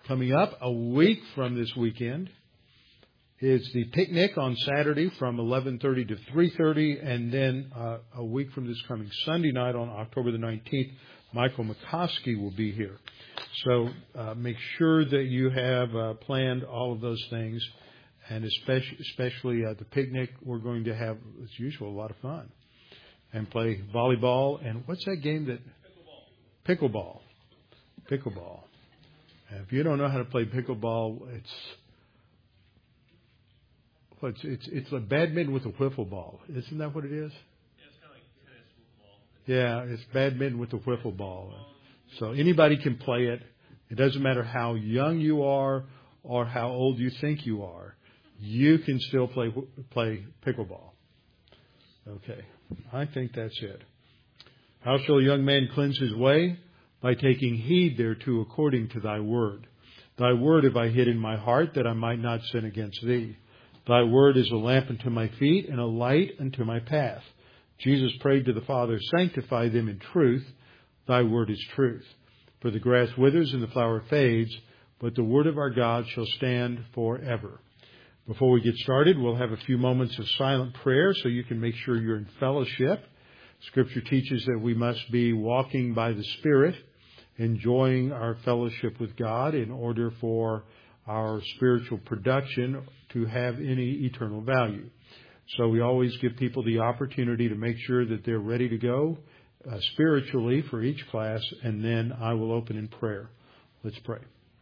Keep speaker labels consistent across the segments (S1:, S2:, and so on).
S1: Coming up a week from this weekend is the picnic on Saturday from 11:30 to 3:30, and then a week from this coming Sunday night on October the 19th, Michael McCoskey will be here. So make sure that you have planned all of those things, and especially the picnic. We're going to have, as usual, a lot of fun and play volleyball. And what's that game that? Pickleball. Pickleball. And if you don't know how to play pickleball, it's like badminton with a wiffle ball. Isn't that what it is?
S2: Yeah, it's kind of like tennis football.
S1: Yeah, it's badminton with a wiffle ball. So anybody can play it. It doesn't matter how young you are or how old you think you are. You can still play pickleball. Okay, I think that's it. How shall a young man cleanse his way? By taking heed thereto according to thy word. Thy word have I hid in my heart, that I might not sin against thee. Thy word is a lamp unto my feet and a light unto my path. Jesus prayed to the Father, sanctify them in truth. Thy word is truth. For the grass withers and the flower fades, but the word of our God shall stand forever. Before we get started, we'll have a few moments of silent prayer so you can make sure you're in fellowship. Scripture teaches that we must be walking by the Spirit, enjoying our fellowship with God in order for our spiritual production to have any eternal value. So we always give people the opportunity to make sure that they're ready to go spiritually for each class, and then I will open in prayer. Let's pray.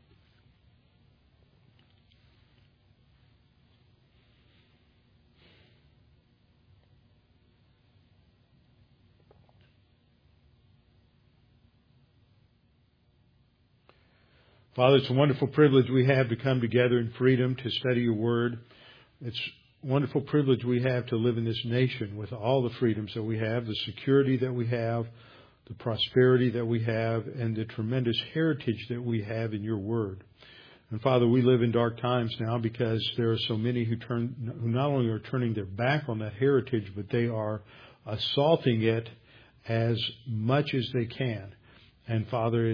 S1: Father, it's a wonderful privilege we have to come together in freedom to study your word. It's a wonderful privilege we have to live in this nation with all the freedoms that we have, the security that we have, the prosperity that we have, and the tremendous heritage that we have in your word. And Father, we live in dark times now because there are so many who not only are turning their back on that heritage, but they are assaulting it as much as they can. And Father,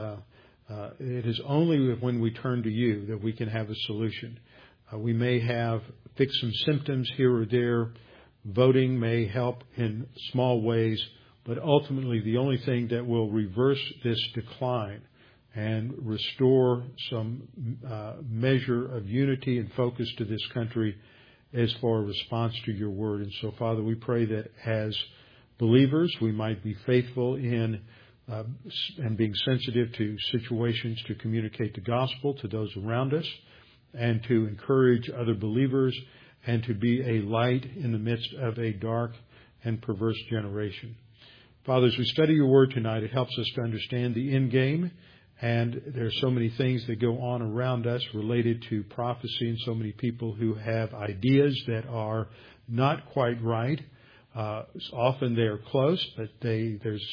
S1: it is only when we turn to you that we can have a solution. We may have fixed some symptoms here or there. Voting may help in small ways, but ultimately the only thing that will reverse this decline and restore some measure of unity and focus to this country is for a response to your word. And so, Father, we pray that as believers we might be faithful in and being sensitive to situations to communicate the gospel to those around us and to encourage other believers and to be a light in the midst of a dark and perverse generation. Father, as we study your word tonight, it helps us to understand the end game, and there are so many things that go on around us related to prophecy and so many people who have ideas that are not quite right. Often they are close, but there's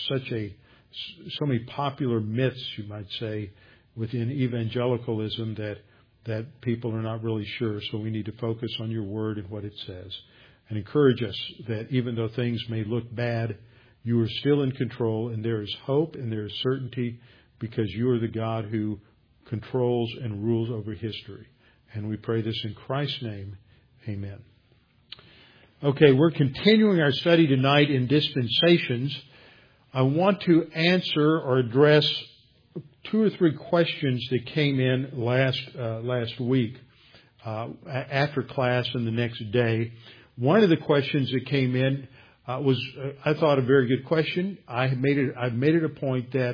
S1: so many popular myths, you might say, within evangelicalism that people are not really sure. So we need to focus on your word and what it says and encourage us that even though things may look bad, you are still in control, and there is hope and there is certainty because you are the God who controls and rules over history. And we pray this in Christ's name. Amen. Okay, we're continuing our study tonight in dispensations. I want to answer or address 2 or 3 questions that came in last week after class and the next day. One of the questions that came in was, I thought, a very good question. I've made it a point that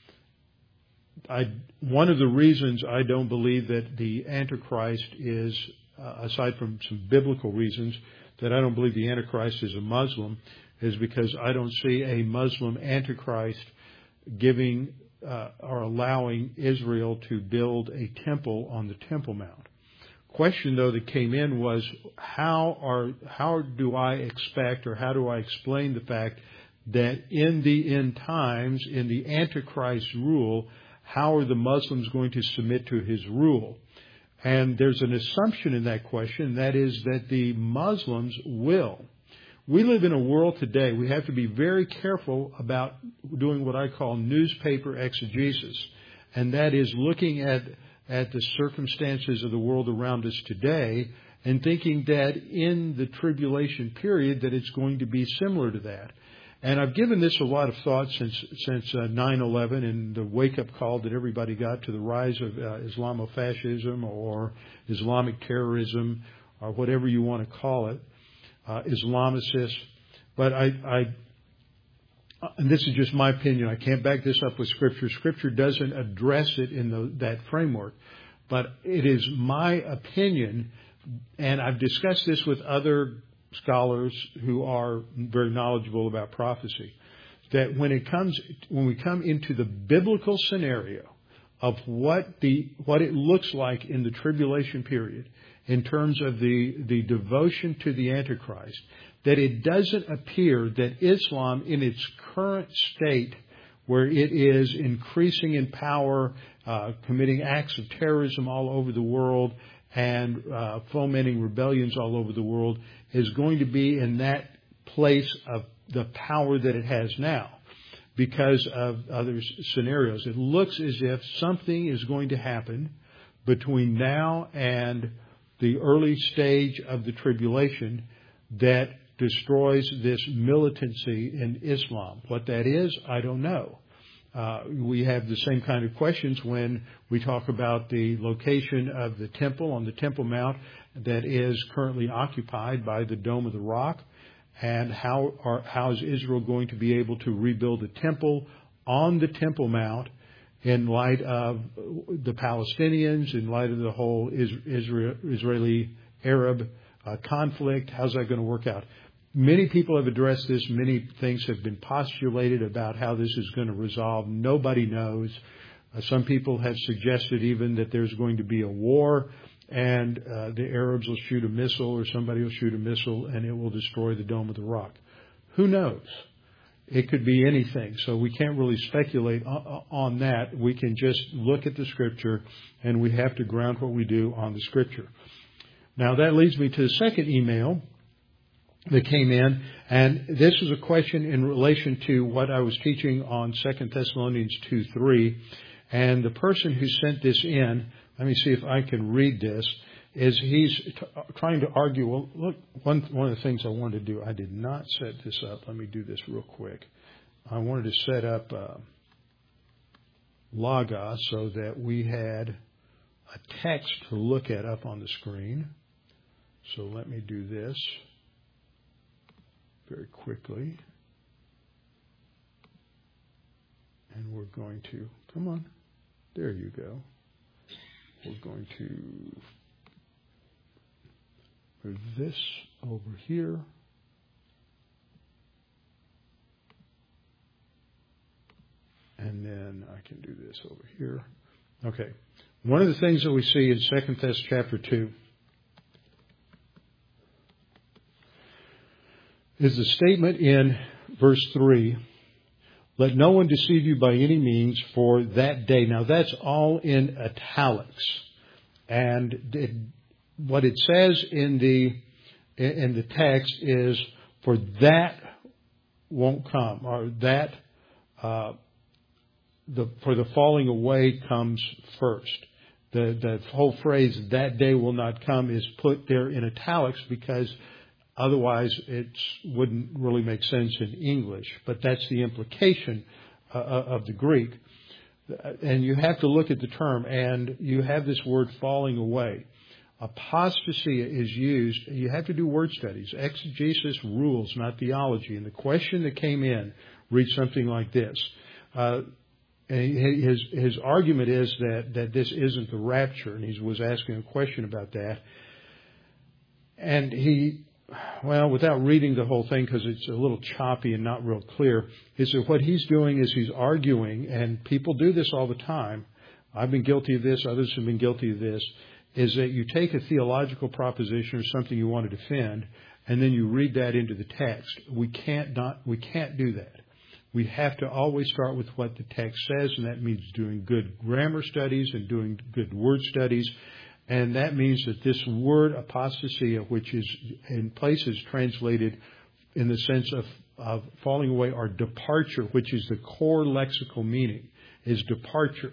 S1: one of the reasons I don't believe that the Antichrist is, aside from some biblical reasons, that I don't believe the Antichrist is a Muslim, is because I don't see a Muslim Antichrist giving or allowing Israel to build a temple on the Temple Mount. Question, though, that came in was, how do I expect, or how do I explain the fact that in the end times, in the Antichrist rule, how are the Muslims going to submit to his rule? And there's an assumption in that question, that is that the Muslims will. We live in a world today, we have to be very careful about doing what I call newspaper exegesis. And that is looking at at the circumstances of the world around us today and thinking that in the tribulation period that it's going to be similar to that. And I've given this a lot of thought since 9/11 and the wake-up call that everybody got to the rise of Islamofascism or Islamic terrorism or whatever you want to call it, Islamicists. But and this is just my opinion. I can't back this up with Scripture. Scripture doesn't address it in that framework. But it is my opinion, and I've discussed this with other scholars who are very knowledgeable about prophecy, that when we come into the biblical scenario of what it looks like in the tribulation period in terms of the devotion to the Antichrist, that it doesn't appear that Islam in its current state, where it is increasing in power, committing acts of terrorism all over the world, and fomenting rebellions all over the world, is going to be in that place of the power that it has now because of other scenarios. It looks as if something is going to happen between now and the early stage of the tribulation that destroys this militancy in Islam. What that is, I don't know. We have the same kind of questions when we talk about the location of the temple on the Temple Mount that is currently occupied by the Dome of the Rock, and how is Israel going to be able to rebuild a temple on the Temple Mount in light of the Palestinians, in light of the whole Israeli-Arab conflict? How's that going to work out? Many people have addressed this. Many things have been postulated about how this is going to resolve. Nobody knows. Some people have suggested even that there's going to be a war and the Arabs will shoot a missile or somebody will shoot a missile and it will destroy the Dome of the Rock. Who knows? It could be anything. So we can't really speculate on that. We can just look at the Scripture, and we have to ground what we do on the Scripture. Now that leads me to the second email that came in, and this is a question in relation to what I was teaching on 2 Thessalonians 2:3, and the person who sent this in, let me see if I can read this, is he's trying to argue, well, look, one of the things I wanted to do, I did not set this up. Let me do this real quick. I wanted to set up Logos so that we had a text to look at up on the screen. So let me do this very quickly. And we're going to, come on, there you go. We're going to move this over here. And then I can do this over here. Okay. One of the things that we see in 2 Thess chapter 2 is the statement in verse 3, let no one deceive you by any means for that day. Now that's all in italics. And what it says in the text is for that won't come, or that for the falling away comes first. The whole phrase that day will not come is put there in italics because otherwise it wouldn't really make sense in English. But that's the implication of the Greek. And you have to look at the term, and you have this word falling away. Apostasy is used. You have to do word studies. Exegesis rules, not theology. And the question that came in reads something like this. His argument is that this isn't the rapture, and he was asking a question about that. And without reading the whole thing, because it's a little choppy and not real clear, is that what he's doing is he's arguing, and people do this all the time. I've been guilty of this, others have been guilty of this, is that you take a theological proposition or something you want to defend, and then you read that into the text. We can't do that. We have to always start with what the text says, and that means doing good grammar studies and doing good word studies. And that means that this word apostasy, which is in places translated in the sense of falling away, or departure, which is the core lexical meaning, is departure.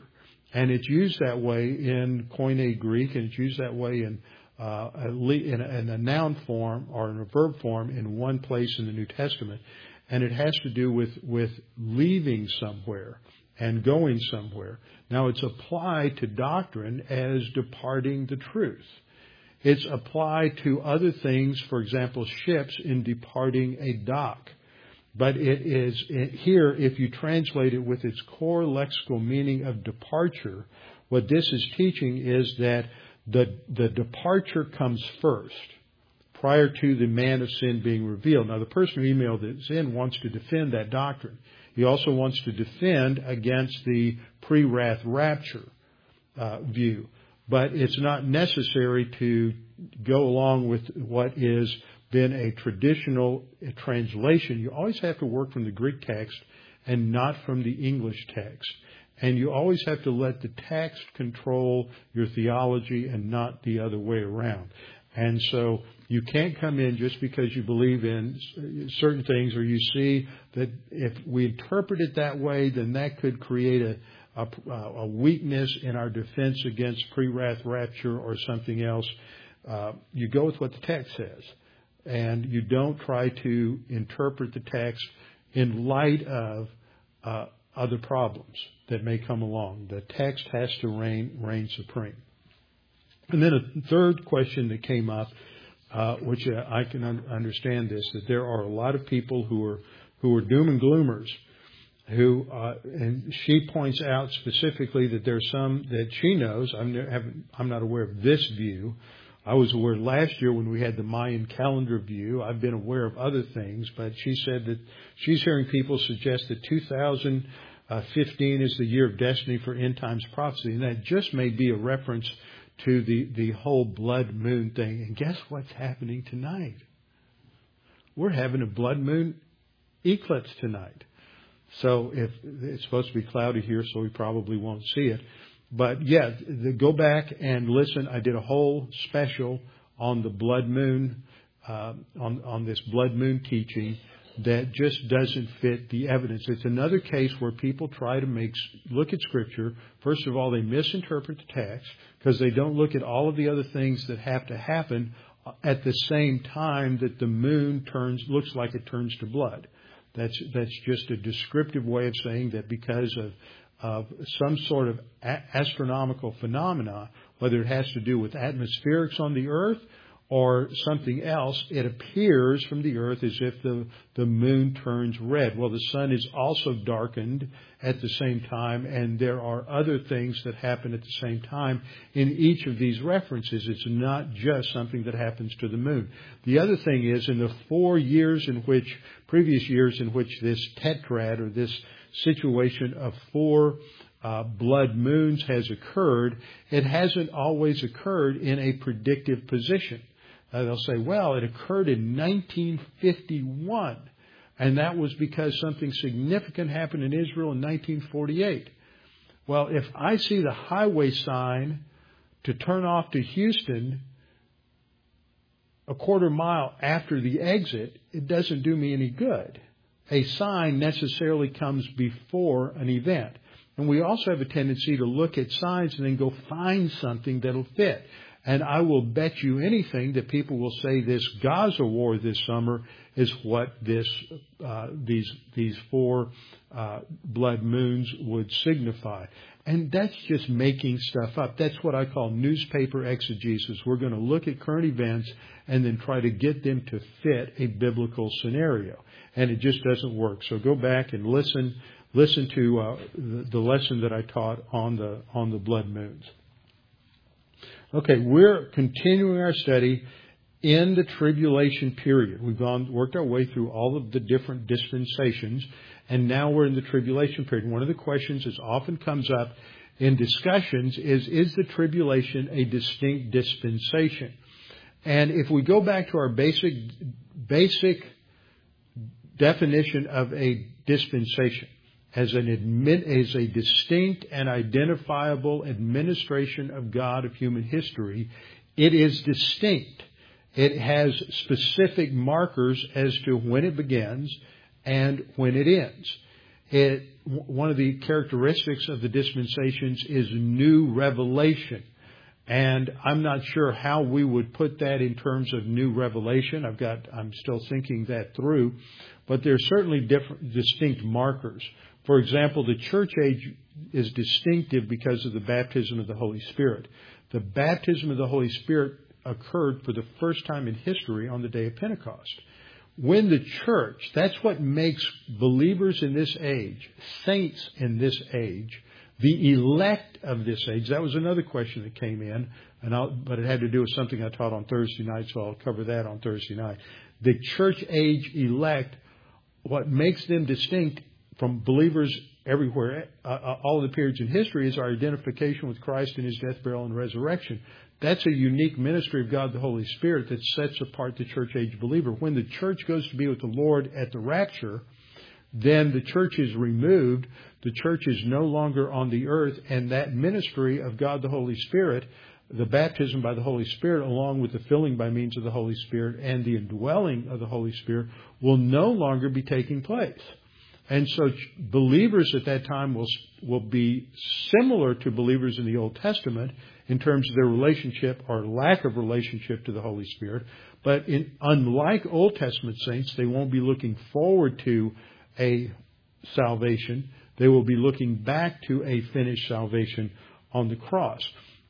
S1: And it's used that way in Koine Greek, and it's used that way in a noun form or in a verb form in one place in the New Testament. And it has to do with leaving somewhere and going somewhere. Now, it's applied to doctrine as departing the truth. It's applied to other things, for example, ships in departing a dock. But it is here, if you translate it with its core lexical meaning of departure, what this is teaching is that the departure comes first, prior to the man of sin being revealed. Now, the person who emailed this in wants to defend that doctrine. He also wants to defend against the pre-wrath rapture view. But it's not necessary to go along with what is been a traditional translation. You always have to work from the Greek text and not from the English text. And you always have to let the text control your theology and not the other way around. And so you can't come in just because you believe in certain things or you see that if we interpret it that way, then that could create a weakness in our defense against pre-wrath rapture or something else. You go with what the text says. And you don't try to interpret the text in light of other problems that may come along. The text has to reign supreme. And then a third question that came up, which I can understand this, that there are a lot of people who are doom and gloomers, and she points out specifically that there's some that she knows. I'm not aware of this view. I was aware last year when we had the Mayan calendar view. I've been aware of other things, but she said that she's hearing people suggest that 2015 is the year of destiny for end times prophecy, and that just may be a reference to the whole blood moon thing. And guess what's happening tonight? We're having a blood moon eclipse tonight. So if it's supposed to be cloudy here, so we probably won't see it. But yeah, go back and listen. I did a whole special on the blood moon, on this blood moon teaching that just doesn't fit the evidence. It's another case where people try to look at Scripture. First of all, they misinterpret the text because they don't look at all of the other things that have to happen at the same time that the moon looks like it turns to blood. That's just a descriptive way of saying that because of some sort of astronomical phenomena, whether it has to do with atmospherics on the earth or something else, it appears from the earth as if the moon turns red. Well, the sun is also darkened at the same time, and there are other things that happen at the same time in each of these references. It's not just something that happens to the moon. The other thing is, in the previous years in which this tetrad or this situation of 4 blood moons has occurred, it hasn't always occurred in a predictive position. They'll say, well, it occurred in 1951, and that was because something significant happened in Israel in 1948. Well, if I see the highway sign to turn off to Houston a quarter mile after the exit, it doesn't do me any good. A sign necessarily comes before an event. And we also have a tendency to look at signs and then go find something that'll fit. And I will bet you anything that people will say this Gaza war this summer is what these 4 blood moons would signify. And that's just making stuff up. That's what I call newspaper exegesis. We're going to look at current events and then try to get them to fit a biblical scenario. And it just doesn't work. So go back and listen to the lesson that I taught on the blood moons. Okay, we're continuing our study in the tribulation period. We've worked our way through all of the different dispensations, and now we're in the tribulation period. One of the questions that often comes up in discussions is the tribulation a distinct dispensation? And if we go back to our basic definition of a dispensation, as a distinct and identifiable administration of God of human history, it is distinct. It has specific markers as to when it begins and when it ends. one of the characteristics of the dispensations is new revelation. And I'm not sure how we would put that in terms of new revelation. I'm still thinking that through. But there are certainly different, distinct markers. For example, the church age is distinctive because of the baptism of the Holy Spirit. The baptism of the Holy Spirit occurred for the first time in history on the day of Pentecost. When the church, that's what makes believers in this age, saints in this age, the elect of this age. That was another question that came in, but it had to do with something I taught on Thursday night, so I'll cover that on Thursday night. The church age elect, what makes them distinct from believers everywhere, all the periods in history, is our identification with Christ in His death, burial, and resurrection. That's a unique ministry of God the Holy Spirit that sets apart the church age believer. When the church goes to be with the Lord at the rapture, then the church is removed. The church is no longer on the earth, and that ministry of God the Holy Spirit, the baptism by the Holy Spirit, along with the filling by means of the Holy Spirit and the indwelling of the Holy Spirit, will no longer be taking place. And so believers at that time will be similar to believers in the Old Testament in terms of their relationship or lack of relationship to the Holy Spirit. But unlike Old Testament saints, they won't be looking forward to a salvation. They will be looking back to a finished salvation on the cross.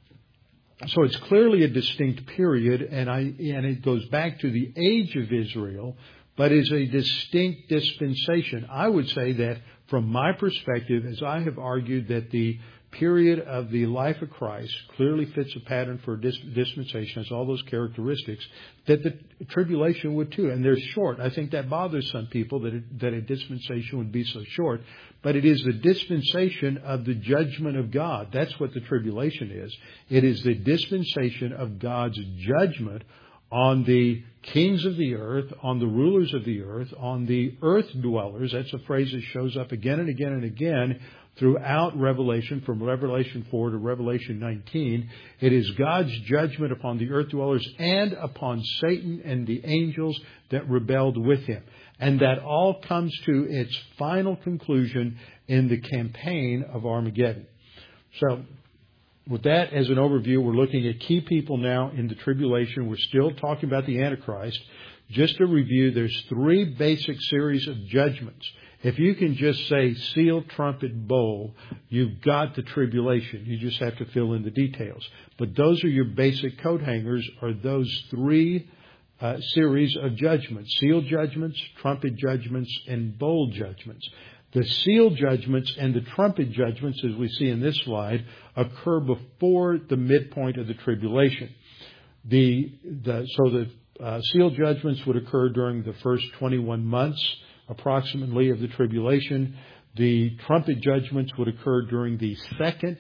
S1: So it's clearly a distinct period, and it goes back to the age of Israel, but is a distinct dispensation. I would say that from my perspective, as I have argued that the period of the life of Christ clearly fits a pattern for dispensation, has all those characteristics, that the tribulation would too. And they're short. I think that bothers some people that a dispensation would be so short. But it is the dispensation of the judgment of God. That's what the tribulation is. It is the dispensation of God's judgment on the kings of the earth, on the rulers of the earth, on the earth dwellers. That's a phrase that shows up again and again and again throughout Revelation, from Revelation 4 to Revelation 19. It is God's judgment upon the earth dwellers and upon Satan and the angels that rebelled with him. And that all comes to its final conclusion in the campaign of Armageddon. So, with that as an overview, we're looking at key people now in the tribulation. We're still talking about the Antichrist. Just to review, there's three basic series of judgments. If you can just say seal, trumpet, bowl, you've got the tribulation. You just have to fill in the details. But those are your basic coat hangers, are those three series of judgments. Seal judgments, trumpet judgments, and bowl judgments. The seal judgments and the trumpet judgments, as we see in this slide, occur before the midpoint of the tribulation. The seal judgments would occur during the first 21 months, approximately, of the tribulation. The trumpet judgments would occur during the second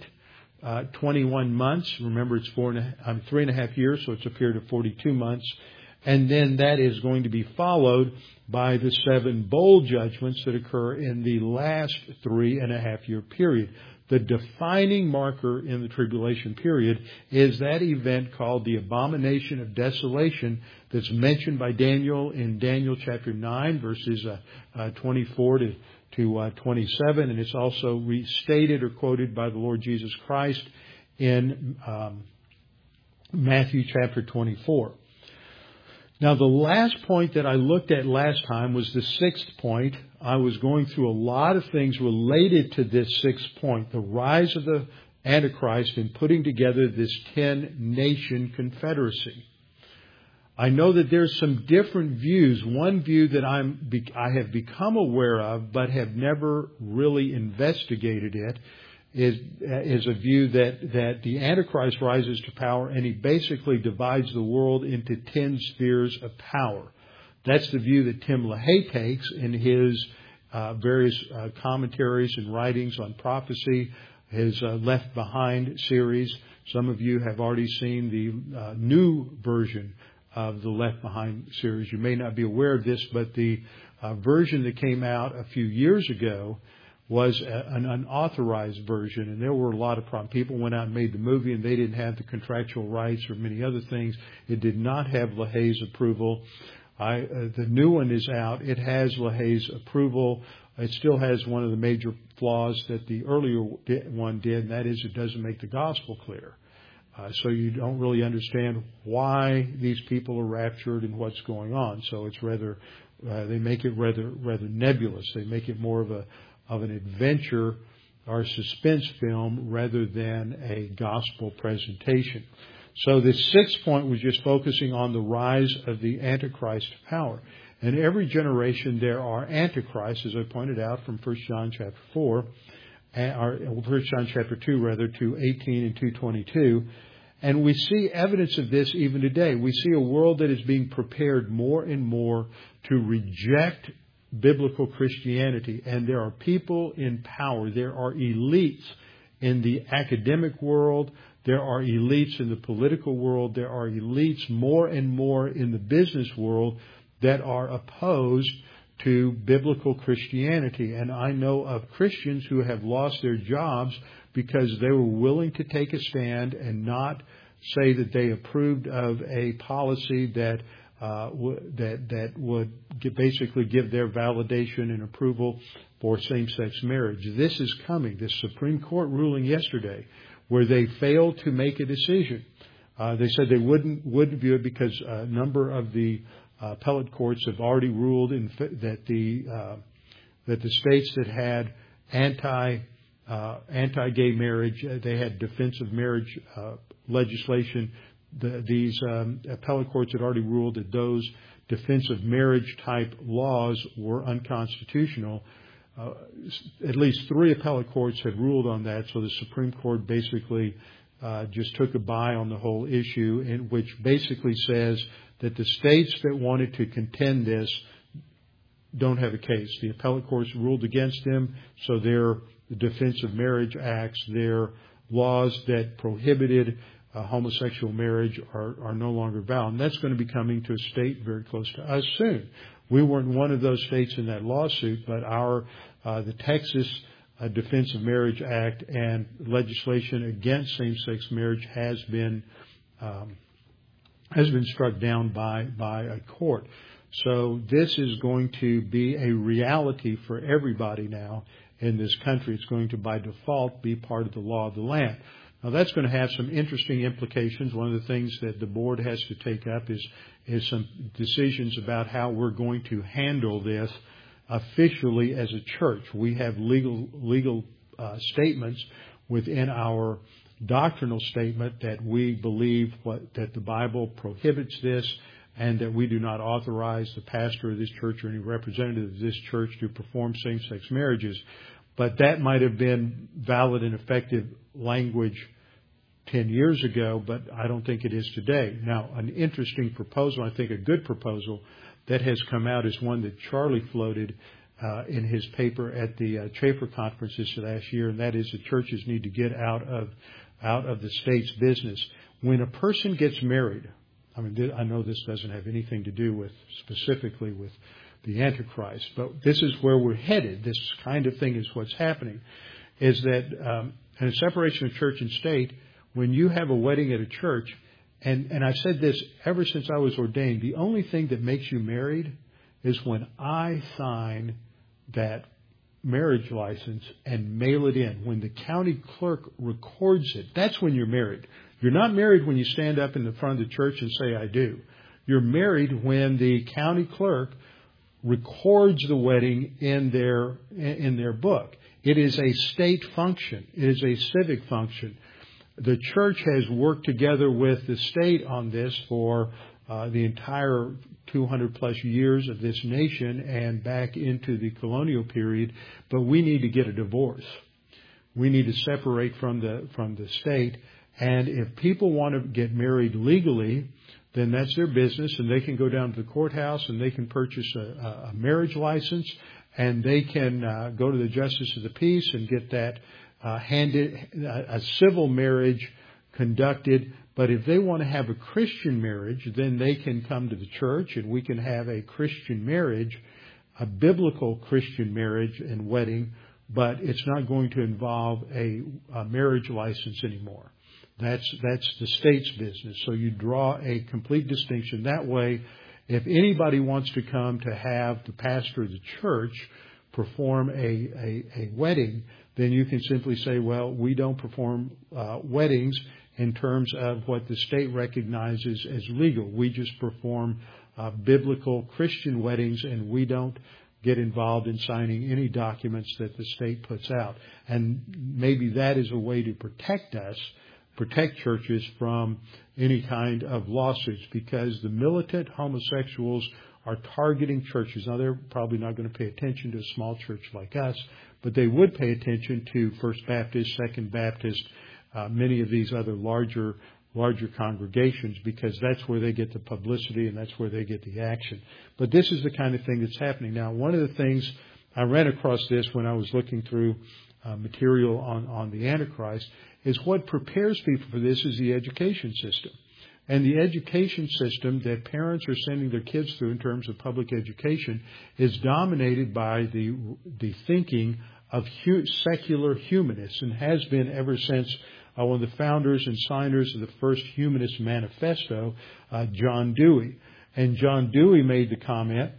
S1: 21 months. Remember, it's 3.5 years, so it's a period of 42 months. And then that is going to be followed by the 7 bowl judgments that occur in the last 3.5 year period. The defining marker in the tribulation period is that event called the abomination of desolation that's mentioned by Daniel in Daniel chapter 9, verses 24 to 27. And it's also restated or quoted by the Lord Jesus Christ in Matthew chapter 24. Now, the last point that I looked at last time was the 6th point. I was going through a lot of things related to this 6th point, the rise of the Antichrist and putting together this 10-nation confederacy. I know that there's some different views. One view that I have become aware of but have never really investigated it is a view that the Antichrist rises to power and he basically divides the world into 10 spheres of power. That's the view that Tim LaHaye takes in his various commentaries and writings on prophecy, his Left Behind series. Some of you have already seen the new version of the Left Behind series. You may not be aware of this, but the version that came out a few years ago was an unauthorized version, and there were a lot of problems. People went out and made the movie, and they didn't have the contractual rights or many other things. It did not have LaHaye's approval. The new one is out. It has LaHaye's approval. it still has one of the major flaws that the earlier one did, and that is it doesn't make the gospel clear. So you don't really understand why these people are raptured and what's going on. So it's rather, they make it rather nebulous. They make it more of an adventure or suspense film rather than a gospel presentation. So the sixth point was just focusing on the rise of the Antichrist power. In every generation there are antichrists, as I pointed out from 1 John chapter 4, or 1 John chapter 2 rather, 2:18 and 2:22. And we see evidence of this even today. We see a world that is being prepared more and more to reject biblical Christianity. And there are people in power. There are elites in the academic world. There are elites in the political world. There are elites more and more in the business world that are opposed to biblical Christianity. And I know of Christians who have lost their jobs because they were willing to take a stand and not say that they approved of a policy that would basically give their validation and approval for same-sex marriage. This is coming. This Supreme Court ruling yesterday, where they failed to make a decision. They said they wouldn't view it because a number of the appellate courts have already ruled that the states that had anti-gay marriage, they had defensive marriage legislation. These appellate courts had already ruled that those defensive marriage type laws were unconstitutional. At least 3 appellate courts had ruled on that, so the Supreme Court basically just took a bye on the whole issue, in which basically says that the states that wanted to contend this don't have a case. The appellate courts ruled against them, so their defensive marriage acts, their laws that prohibited homosexual marriage are no longer valid. And that's going to be coming to a state very close to us soon. We weren't one of those states in that lawsuit, but the Texas Defense of Marriage Act and legislation against same-sex marriage has been struck down by a court. So this is going to be a reality for everybody now in this country. It's going to, by default, be part of the law of the land. Now, that's going to have some interesting implications. One of the things that the board has to take up is some decisions about how we're going to handle this officially as a church. We have legal statements within our doctrinal statement that we believe that the Bible prohibits this, and that we do not authorize the pastor of this church or any representative of this church to perform same-sex marriages. But that might have been valid and effective language 10 years ago, but I don't think it is today. Now, an interesting proposal, I think a good proposal, that has come out is one that Charlie floated in his paper at the Chafer Conference this last year, and that is that churches need to get out of the state's business. When a person gets married, I know this doesn't have anything to do with specifically with the Antichrist, but this is where we're headed. This kind of thing is what's happening, is that in a separation of church and state, when you have a wedding at a church, and I've said this ever since I was ordained, the only thing that makes you married is when I sign that marriage license and mail it in. When the county clerk records it, that's when you're married. You're not married when you stand up in the front of the church and say, I do. You're married when the county clerk records the wedding in their book. It is a state function. It is a civic function. The church has worked together with the state on this for the entire 200 plus years of this nation and back into the colonial period. But we need to get a divorce. We need to separate from the state. And if people want to get married legally, then that's their business, and they can go down to the courthouse and they can purchase a marriage license, and they can go to the justice of the peace and get that a civil marriage conducted. But if they want to have a Christian marriage, then they can come to the church and we can have a Christian marriage, a biblical Christian marriage and wedding, but it's not going to involve a marriage license anymore. That's the state's business. So you draw a complete distinction. That way, if anybody wants to come to have the pastor of the church perform a wedding, then you can simply say, well, we don't perform weddings in terms of what the state recognizes as legal. We just perform biblical Christian weddings, and we don't get involved in signing any documents that the state puts out. And maybe that is a way to protect churches from any kind of lawsuits, because the militant homosexuals are targeting churches. Now, they're probably not going to pay attention to a small church like us, but they would pay attention to First Baptist, Second Baptist, many of these other larger congregations, because that's where they get the publicity and that's where they get the action. But this is the kind of thing that's happening. Now, one of the things, I ran across this when I was looking through material on the Antichrist, is what prepares people for this is the education system. And the education system that parents are sending their kids through in terms of public education is dominated by the thinking of secular humanists, and has been ever since one of the founders and signers of the first Humanist Manifesto, John Dewey. And John Dewey made the comment,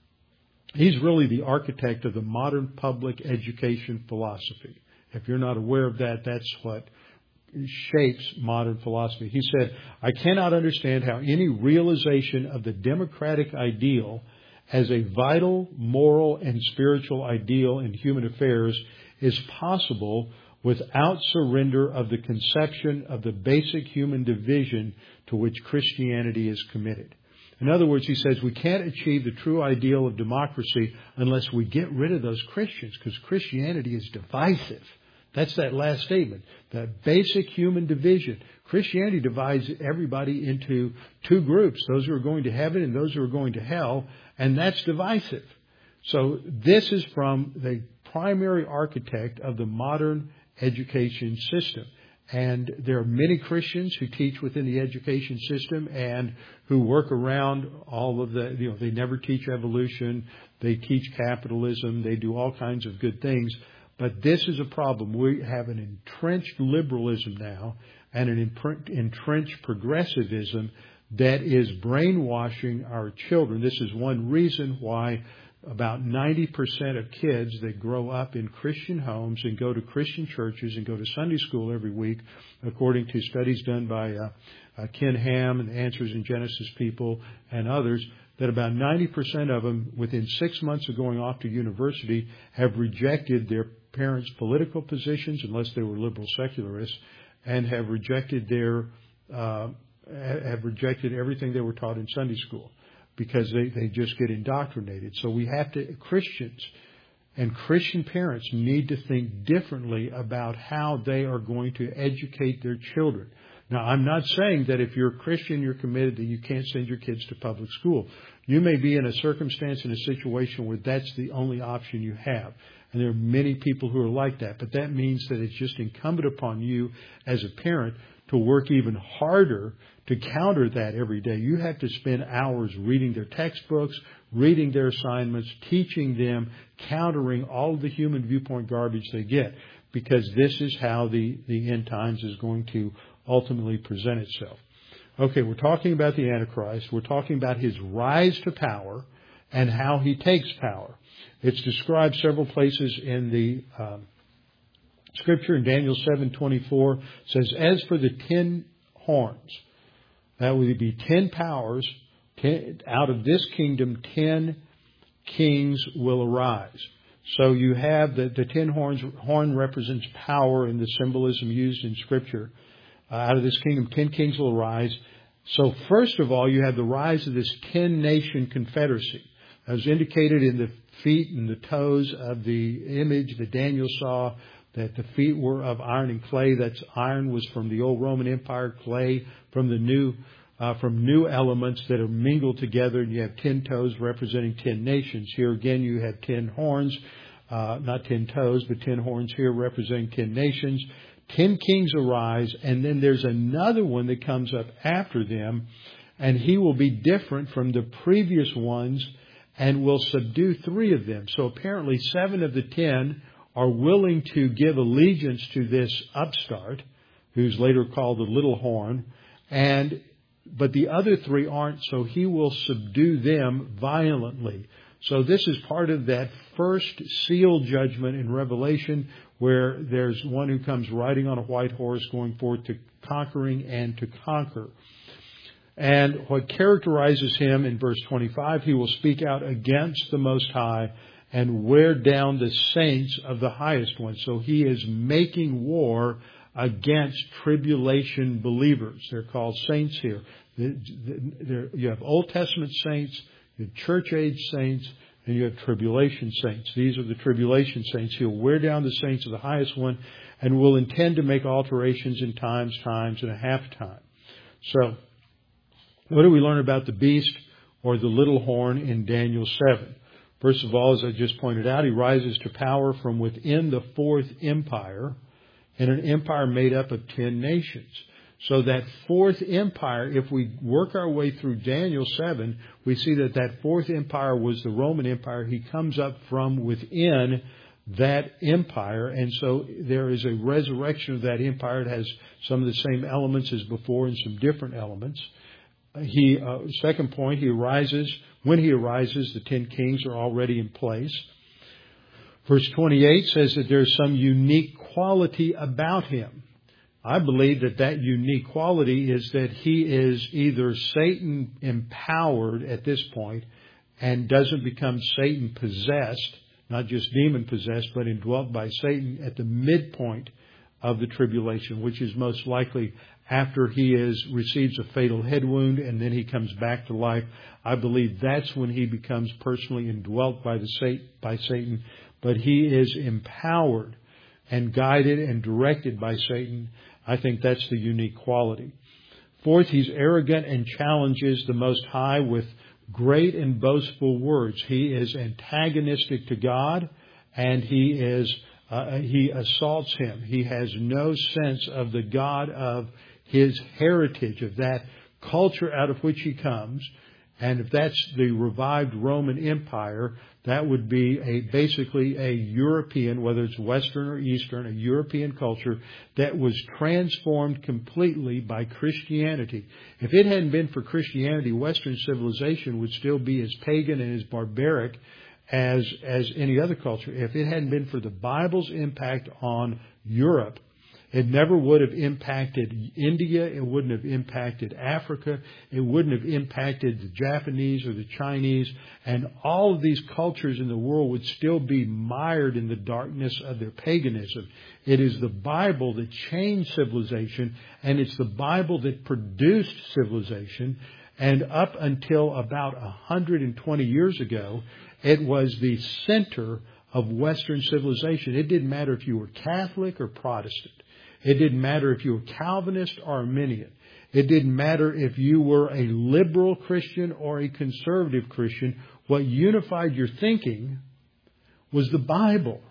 S1: he's really the architect of the modern public education philosophy. If you're not aware of that, that's what shapes modern philosophy. He said, I cannot understand how any realization of the democratic ideal as a vital, moral, and spiritual ideal in human affairs is possible without surrender of the conception of the basic human division to which Christianity is committed. In other words, he says we can't achieve the true ideal of democracy unless we get rid of those Christians, because Christianity is divisive. That's that last statement, the basic human division. Christianity divides everybody into two groups, those who are going to heaven and those who are going to hell, and that's divisive. So this is from the primary architect of the modern education system. And there are many Christians who teach within the education system and who work around all of the, they never teach evolution, they teach capitalism, they do all kinds of good things. But this is a problem. We have an entrenched liberalism now and an entrenched progressivism that is brainwashing our children. This is one reason why about 90% of kids that grow up in Christian homes and go to Christian churches and go to Sunday school every week, according to studies done by Ken Ham and the Answers in Genesis people and others, that about 90% of them within 6 months of going off to university have rejected their parents' political positions, unless they were liberal secularists, and have rejected everything they were taught in Sunday school, because they just get indoctrinated. So we have to, Christians and Christian parents need to think differently about how they are going to educate their children. Now, I'm not saying that if you're a Christian, you're committed, that you can't send your kids to public school. You may be in a circumstance, in a situation where that's the only option you have. And there are many people who are like that. But that means that it's just incumbent upon you as a parent to work even harder to counter that every day. You have to spend hours reading their textbooks, reading their assignments, teaching them, countering all of the human viewpoint garbage they get, because this is how the end times is going to ultimately present itself. Okay, we're talking about the Antichrist. We're talking about his rise to power and how he takes power. It's described several places in the Scripture. In Daniel 7:24 says, as for the 10 horns, that would be 10 powers, out of this kingdom 10 kings will arise. So you have the 10 horns. Horn represents power in the symbolism used in Scripture. Out of this kingdom 10 kings will arise. So first of all, you have the rise of this 10-nation confederacy. As indicated in the feet and the toes of the image that Daniel saw, that the feet were of iron and clay. That's iron was from the old Roman Empire, clay from the new elements that are mingled together. And you have 10 toes representing 10 nations. Here again, you have 10 horns, not 10 toes, but 10 horns here representing 10 nations. 10 kings arise, and then there's another one that comes up after them, and he will be different from the previous ones and will subdue 3 of them. So apparently 7 of the 10 are willing to give allegiance to this upstart, who's later called the little horn, but the other 3 aren't, so he will subdue them violently. So this is part of that first seal judgment in Revelation, where there's one who comes riding on a white horse going forth to conquering and to conquer. And what characterizes him in verse 25, he will speak out against the Most High and wear down the saints of the highest one. So he is making war against tribulation believers. They're called saints here. You have Old Testament saints, you have church age saints, and you have tribulation saints. These are the tribulation saints. He'll wear down the saints of the highest one and will intend to make alterations in times, and a half time. So, what do we learn about the beast or the little horn in Daniel 7? First of all, as I just pointed out, he rises to power from within the fourth empire, and an empire made up of 10 nations. So that fourth empire, if we work our way through Daniel 7, we see that that fourth empire was the Roman Empire. He comes up from within that empire, and so there is a resurrection of that empire. It has some of the same elements as before and some different elements. Second point, when he arises, the 10 kings are already in place. Verse 28 says that there's some unique quality about him. I believe that unique quality is that he is either Satan empowered at this point and doesn't become Satan possessed, not just demon possessed, but indwelt by Satan at the midpoint of the tribulation, which is most likely after he receives a fatal head wound and then he comes back to life. I believe that's when he becomes personally indwelt by Satan, but he is empowered and guided and directed by Satan. I think that's the unique quality. Fourth, he's arrogant and challenges the Most High with great and boastful words. He is antagonistic to God, and he assaults him. He has no sense of the God of his heritage, of that culture out of which he comes. And if that's the revived Roman Empire, that would be basically a European, whether it's Western or Eastern, a European culture that was transformed completely by Christianity. If it hadn't been for Christianity, Western civilization would still be as pagan and as barbaric as any other culture. If it hadn't been for the Bible's impact on Europe, it never would have impacted India. It wouldn't have impacted Africa. It wouldn't have impacted the Japanese or the Chinese. And all of these cultures in the world would still be mired in the darkness of their paganism. It is the Bible that changed civilization, and it's the Bible that produced civilization. And up until about 120 years ago, it was the center of Western civilization. It didn't matter if you were Catholic or Protestant. It didn't matter if you were Calvinist or Arminian. It didn't matter if you were a liberal Christian or a conservative Christian. What unified your thinking was the Bible.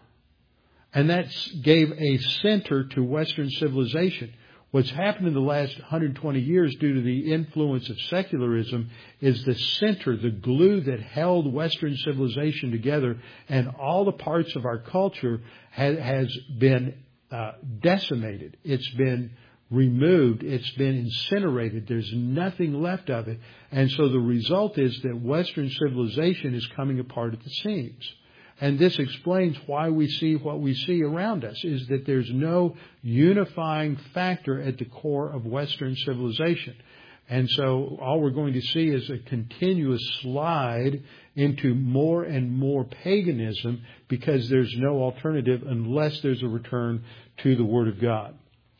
S1: And that gave a center to Western civilization. What's happened in the last 120 years due to the influence of secularism is the center, the glue that held Western civilization together, and all the parts of our culture has been decimated. It's been removed. It's been incinerated. There's nothing left of it. And so the result is that Western civilization is coming apart at the seams. And this explains why we see what we see around us, is that there's no unifying factor at the core of Western civilization. And so all we're going to see is a continuous slide into more and more paganism, because there's no alternative unless there's a return to the Word of God.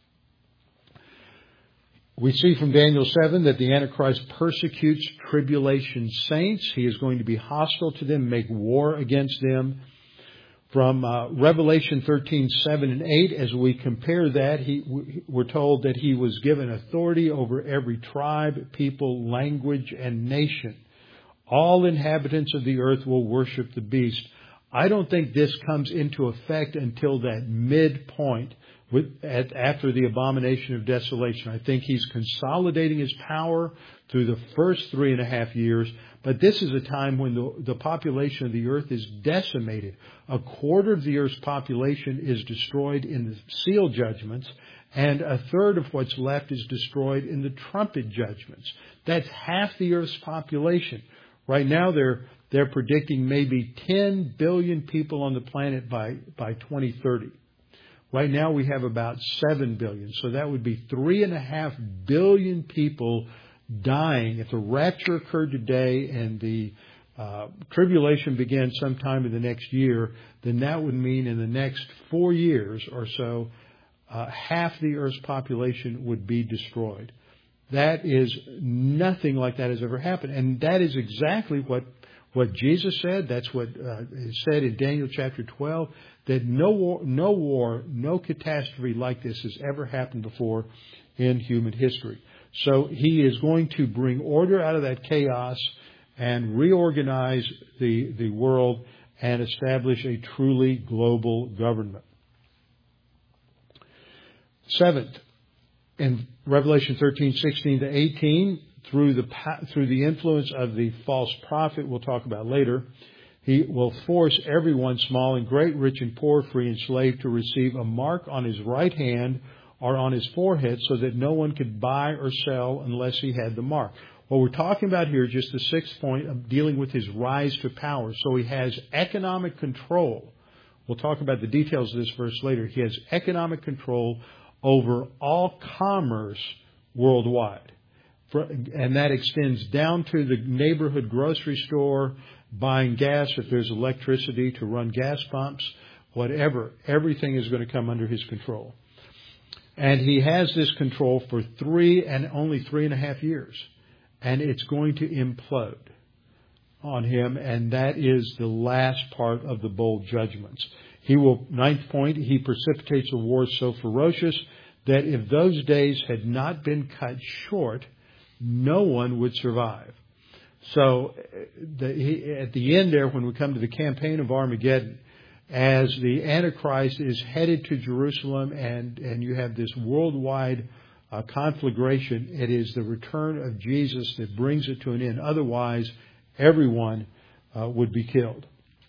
S1: We see from Daniel 7 that the Antichrist persecutes tribulation saints. He is going to be hostile to them, make war against them. From Revelation 13:7 and 8, as we compare that, we're told that he was given authority over every tribe, people, language, and nation. All inhabitants of the earth will worship the beast. I don't think this comes into effect until that midpoint after the abomination of desolation. I think he's consolidating his power through the first 3.5 years. But this is a time when the population of the earth is decimated. 1/4 of the earth's population is destroyed in the seal judgments, and 1/3 of what's left is destroyed in the trumpet judgments. That's half the earth's population. Right now, they're predicting maybe 10 billion people on the planet by 2030. Right now we have about 7 billion. So that would be 3.5 billion people dying. If the rapture occurred today and the tribulation began sometime in the next year, then that would mean in the next 4 years or so, half the Earth's population would be destroyed. That is nothing like that has ever happened. And that is exactly what Jesus said. That's what is said in Daniel chapter 12, that no war, no catastrophe like this has ever happened before in human history. So he is going to bring order out of that chaos and reorganize the world and establish a truly global government. Seventh, in Revelation 13:16-18, through the influence of the false prophet we'll talk about later, he will force everyone, small and great, rich and poor, free and slave, to receive a mark on his right hand or on his forehead so that no one could buy or sell unless he had the mark. What we're talking about here is just the sixth point of dealing with his rise to power. So he has economic control. We'll talk about the details of this verse later. He has economic control over all commerce worldwide. And that extends down to the neighborhood grocery store, buying gas if there's electricity to run gas pumps, whatever. Everything is going to come under his control. And he has this control for only 3.5 years. And it's going to implode on him, and that is the last part of the bowl judgments. Ninth point, he precipitates a war so ferocious that if those days had not been cut short, no one would survive. So at the end there, when we come to the campaign of Armageddon, as the Antichrist is headed to Jerusalem and you have this worldwide conflagration, it is the return of Jesus that brings it to an end. Otherwise, everyone would be killed.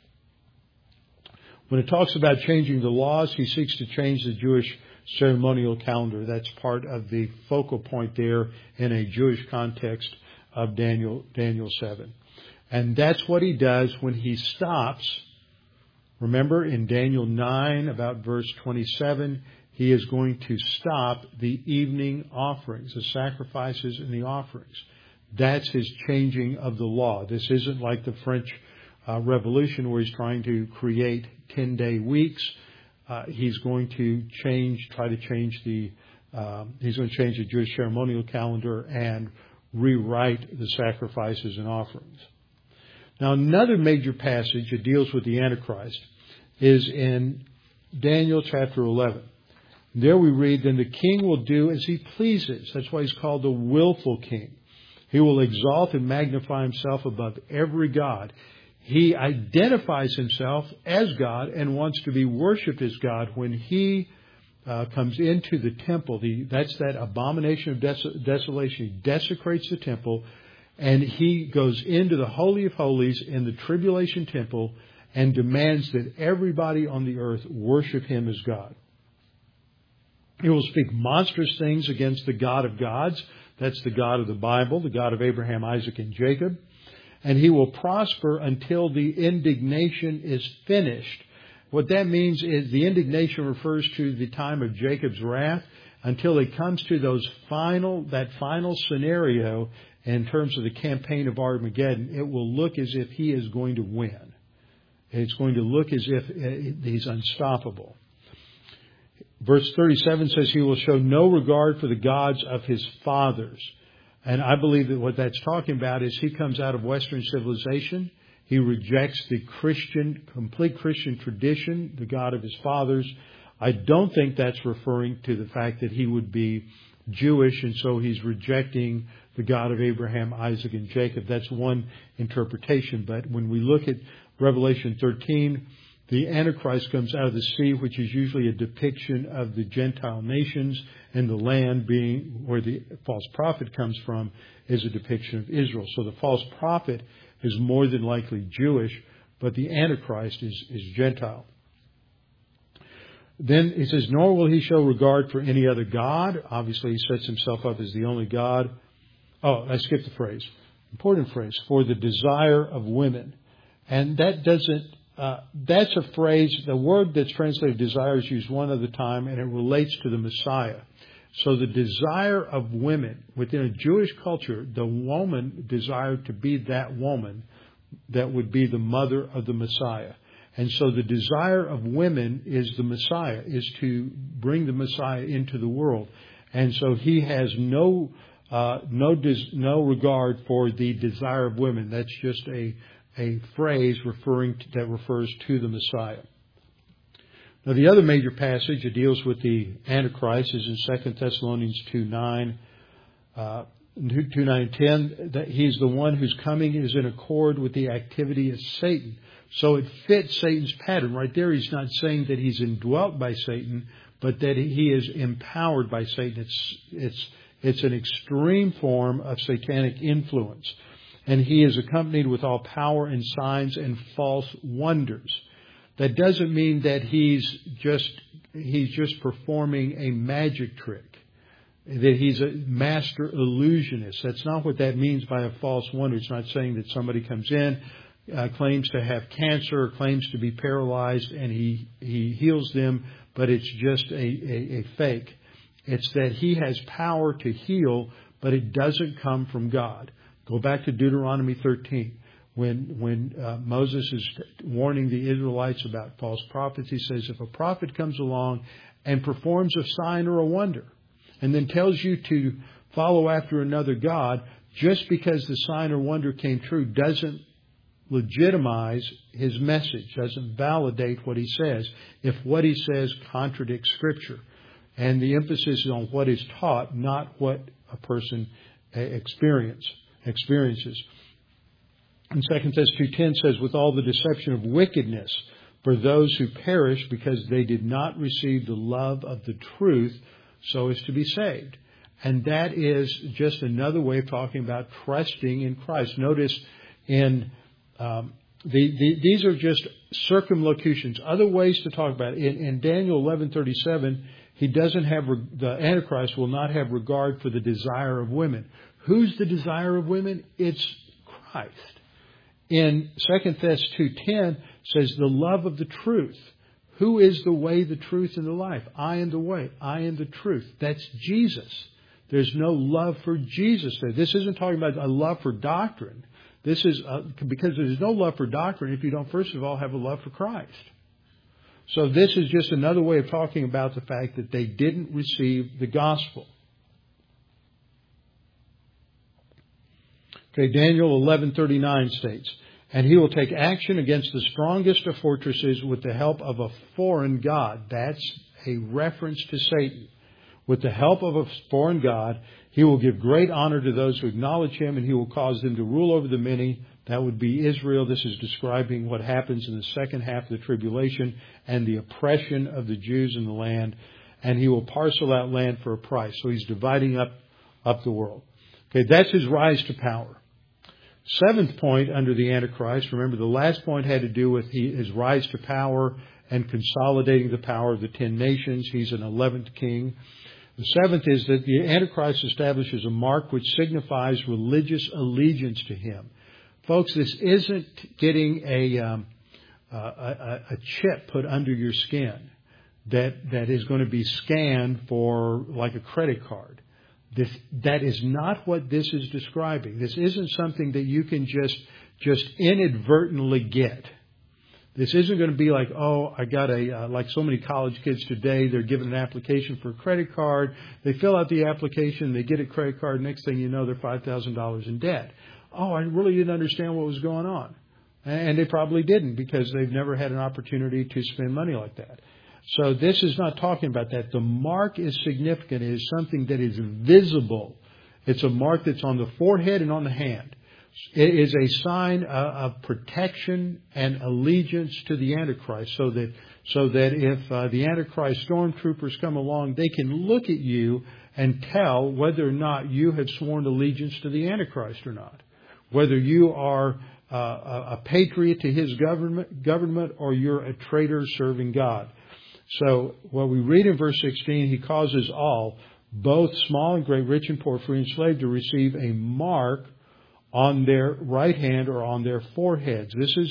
S1: When it talks about changing the laws, he seeks to change the Jewish ceremonial calendar. That's part of the focal point there in a Jewish context of Daniel 7. And that's what he does when he stops. Remember in Daniel 9, about verse 27, he is going to stop the evening offerings, the sacrifices and the offerings. That's his changing of the law. This isn't like the French Revolution where he's trying to create 10-day weeks. He's going to change the Jewish ceremonial calendar and rewrite the sacrifices and offerings. Now, another major passage that deals with the Antichrist is in Daniel chapter 11. There we read, "Then the king will do as he pleases." That's why he's called the willful king. He will exalt and magnify himself above every god. He identifies himself as God and wants to be worshipped as God when he comes into the temple. That's that abomination of desolation. He desecrates the temple, and he goes into the Holy of Holies in the tribulation temple and demands that everybody on the earth worship him as God. He will speak monstrous things against the God of gods. That's the God of the Bible, the God of Abraham, Isaac, and Jacob. And he will prosper until the indignation is finished. What that means is the indignation refers to the time of Jacob's wrath until it comes to that final scenario in terms of the campaign of Armageddon. It will look as if he is going to win. It's going to look as if he's unstoppable. Verse 37 says he will show no regard for the gods of his fathers. And I believe that what that's talking about is he comes out of Western civilization. He rejects the complete Christian tradition, the God of his fathers. I don't think that's referring to the fact that he would be Jewish, and so he's rejecting the God of Abraham, Isaac, and Jacob. That's one interpretation. But when we look at Revelation 13, the Antichrist comes out of the sea, which is usually a depiction of the Gentile nations, and the land being where the false prophet comes from is a depiction of Israel. So the false prophet is more than likely Jewish, but the Antichrist is Gentile. Then he says, nor will he show regard for any other God. Obviously, he sets himself up as the only God. Oh, I skipped the phrase. Important phrase. For the desire of women. And that doesn't, that's a phrase, the word that's translated desire is used one other time, and it relates to the Messiah. So the desire of women within a Jewish culture, the woman desired to be that woman that would be the mother of the Messiah. And so the desire of women is the Messiah, is to bring the Messiah into the world. And so he has no regard for the desire of women. That's just a phrase that refers to the Messiah. Now, the other major passage that deals with the Antichrist is in 2 Thessalonians 2:9 and 10. That he's the one whose coming is in accord with the activity of Satan. So it fits Satan's pattern. Right there, he's not saying that he's indwelt by Satan, but that he is empowered by Satan. It's an extreme form of satanic influence. And he is accompanied with all power and signs and false wonders. That doesn't mean that he's just performing a magic trick, that he's a master illusionist. That's not what that means by a false wonder. It's not saying that somebody comes in, claims to have cancer, or claims to be paralyzed, and he heals them, but it's just a fake. It's that he has power to heal, but it doesn't come from God. Go back to Deuteronomy 13. When Moses is warning the Israelites about false prophets, he says, if a prophet comes along and performs a sign or a wonder, and then tells you to follow after another god, just because the sign or wonder came true doesn't legitimize his message, doesn't validate what he says, if what he says contradicts Scripture. And the emphasis is on what is taught, not what a person experiences. And 2 Thess 2:10 says, with all the deception of wickedness for those who perish because they did not receive the love of the truth so as to be saved. And that is just another way of talking about trusting in Christ. Notice in these are just circumlocutions, other ways to talk about it. In Daniel 11:37, he doesn't have, the Antichrist will not have regard for the desire of women. Who's the desire of women? It's Christ. In 2 Thess 2:10 says the love of the truth. Who is the way, the truth, and the life? I am the way. I am the truth. That's Jesus. There's no love for Jesus there. This isn't talking about a love for doctrine. This is because there's no love for doctrine if you don't, first of all, have a love for Christ. So this is just another way of talking about the fact that they didn't receive the gospel. Okay, Daniel 11:39 states, and he will take action against the strongest of fortresses with the help of a foreign god. That's a reference to Satan. With the help of a foreign god, he will give great honor to those who acknowledge him, and he will cause them to rule over the many. That would be Israel. This is describing what happens in the second half of the tribulation and the oppression of the Jews in the land. And he will parcel out land for a price. So he's dividing up the world. Okay, that's his rise to power. Seventh point under the Antichrist, remember the last point had to do with his rise to power and consolidating the power of the 10 nations. He's an 11th king. The seventh is that the Antichrist establishes a mark which signifies religious allegiance to him. Folks, this isn't getting a chip put under your skin that is going to be scanned for like a credit card. That is not what this is describing. This isn't something that you can just inadvertently get. This isn't going to be like, oh, I got like so many college kids today, they're given an application for a credit card. They fill out the application, they get a credit card. Next thing you know, they're $5,000 in debt. Oh, I really didn't understand what was going on. And they probably didn't because they've never had an opportunity to spend money like that. So this is not talking about that. The mark is significant. It is something that is visible. It's a mark that's on the forehead and on the hand. It is a sign of protection and allegiance to the Antichrist so that if the Antichrist stormtroopers come along, they can look at you and tell whether or not you have sworn allegiance to the Antichrist or not. Whether you are a patriot to his government or you're a traitor serving God. So what we read in verse 16, he causes all, both small and great, rich and poor, free and slave, to receive a mark on their right hand or on their foreheads. This is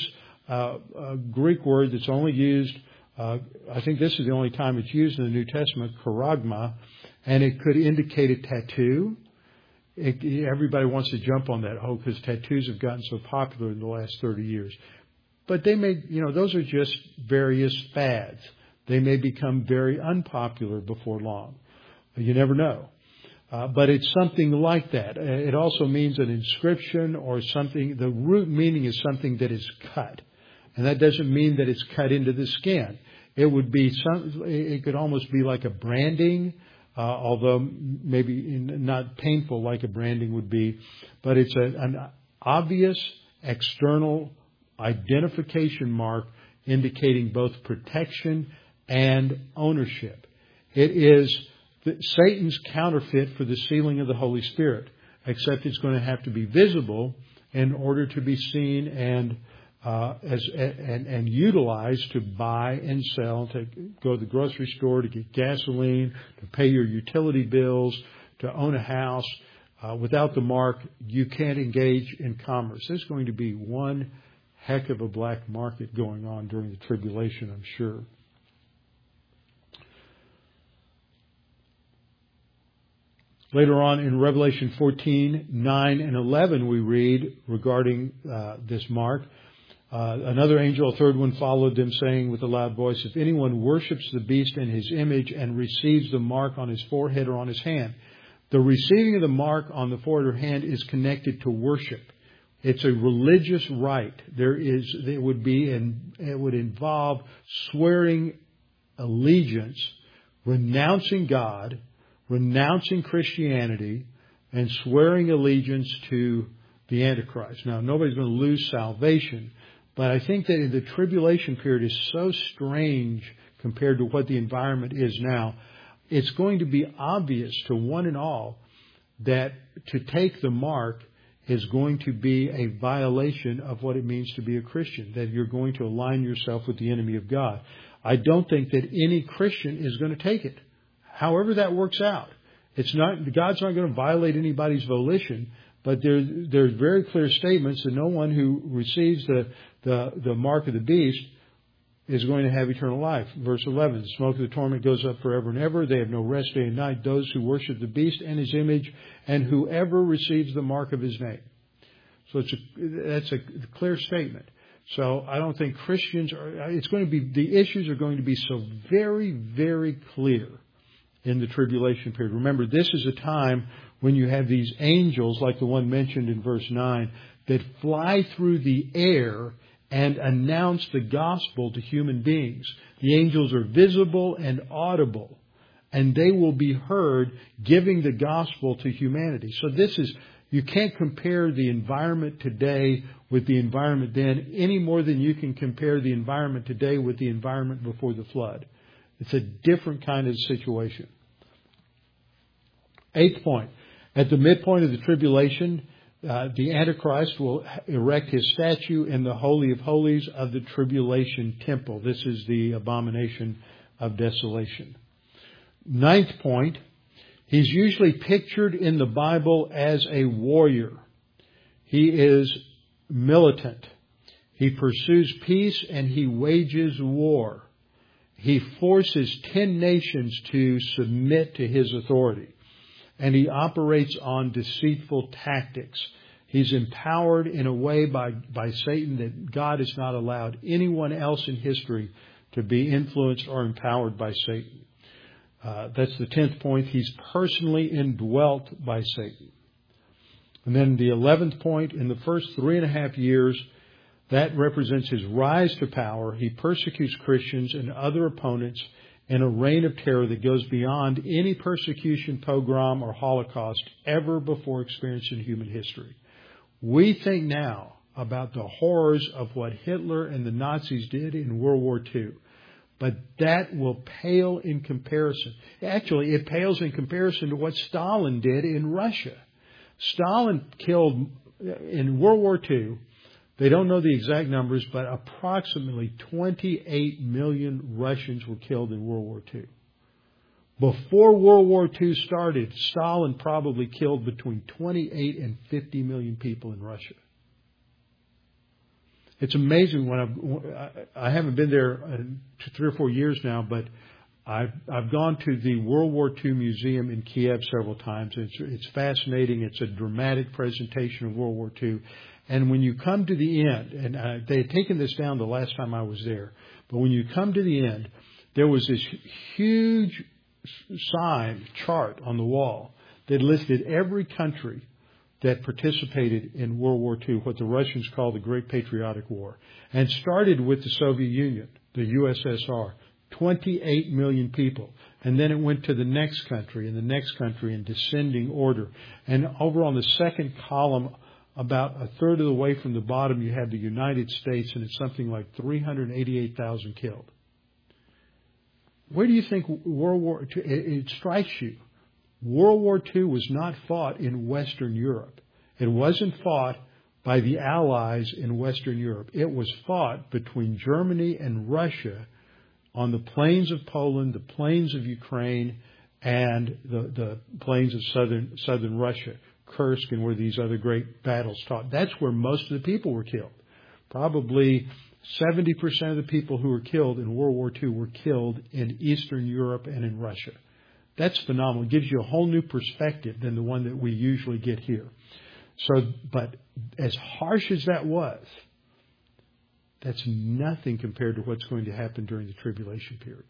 S1: a Greek word that's only used, I think this is the only time it's used in the New Testament, charagma, and it could indicate a tattoo. Everybody wants to jump on that, because tattoos have gotten so popular in the last 30 years. But they may, those are just various fads. They may become very unpopular before long. You never know. But it's something like that. It also means an inscription or something. The root meaning is something that is cut. And that doesn't mean that it's cut into the skin. It could almost be like a branding, although maybe not painful like a branding would be. But it's an obvious external identification mark indicating both protection and ownership. It is Satan's counterfeit for the sealing of the Holy Spirit, except it's going to have to be visible in order to be seen and utilized to buy and sell, to go to the grocery store, to get gasoline, to pay your utility bills, to own a house. Without the mark, you can't engage in commerce. There's going to be one heck of a black market going on during the tribulation, I'm sure. Later on in Revelation 14, 9 and 11, we read regarding this mark. Another angel, a third one, followed them, saying with a loud voice, if anyone worships the beast and his image and receives the mark on his forehead or on his hand. The receiving of the mark on the forehead or hand is connected to worship. It's a religious rite. It would involve swearing allegiance, renouncing God, renouncing Christianity, and swearing allegiance to the Antichrist. Now, nobody's going to lose salvation, but I think that in the tribulation period is so strange compared to what the environment is now. It's going to be obvious to one and all that to take the mark is going to be a violation of what it means to be a Christian, that you're going to align yourself with the enemy of God. I don't think that any Christian is going to take it. However that works out. God's not going to violate anybody's volition, but there's very clear statements that no one who receives the mark of the beast is going to have eternal life. Verse 11, the smoke of the torment goes up forever and ever. They have no rest day and night, those who worship the beast and his image, and whoever receives the mark of his name. So that's a clear statement. So I don't think Christians the issues are going to be so very, very clear in the tribulation period. Remember, this is a time when you have these angels, like the one mentioned in verse 9, that fly through the air and announce the gospel to human beings. The angels are visible and audible, and they will be heard giving the gospel to humanity. So you can't compare the environment today with the environment then any more than you can compare the environment today with the environment before the flood. It's a different kind of situation. 8th point. At the midpoint of the tribulation, the Antichrist will erect his statue in the Holy of Holies of the tribulation temple. This is the abomination of desolation. 9th point. He's usually pictured in the Bible as a warrior. He is militant. He pursues peace and he wages war. He forces 10 nations to submit to his authority. And he operates on deceitful tactics. He's empowered in a way by Satan that God has not allowed anyone else in history to be influenced or empowered by Satan. That's the 10th point. He's personally indwelt by Satan. And then the 11th point, in the first 3.5 years, that represents his rise to power. He persecutes Christians and other opponents in a reign of terror that goes beyond any persecution, pogrom, or Holocaust ever before experienced in human history. We think now about the horrors of what Hitler and the Nazis did in World War II. But that will pale in comparison. Actually, it pales in comparison to what Stalin did in Russia. Stalin killed, in World War II, they don't know the exact numbers, but approximately 28 million Russians were killed in World War II. Before World War II started, Stalin probably killed between 28 and 50 million people in Russia. It's amazing I haven't been there 3 or 4 years now, but I've gone to the World War II Museum in Kiev several times. It's fascinating. It's a dramatic presentation of World War II. And when you come to the end, and they had taken this down the last time I was there, but when you come to the end, there was this huge chart on the wall that listed every country that participated in World War II, what the Russians call the Great Patriotic War, and started with the Soviet Union, the USSR, 28 million people. And then it went to the next country and the next country in descending order. And over on the second column, about a third of the way from the bottom, you have the United States, and it's something like 388,000 killed. Where do you think World War II, it strikes you? World War II was not fought in Western Europe. It wasn't fought by the Allies in Western Europe. It was fought between Germany and Russia on the plains of Poland, the plains of Ukraine, and the plains of southern Russia, Kursk, and where these other great battles fought. That's where most of the people were killed. Probably 70% of the people who were killed in World War II were killed in Eastern Europe and in Russia. That's phenomenal. It gives you a whole new perspective than the one that we usually get here. But as harsh as that was, that's nothing compared to what's going to happen during the tribulation period.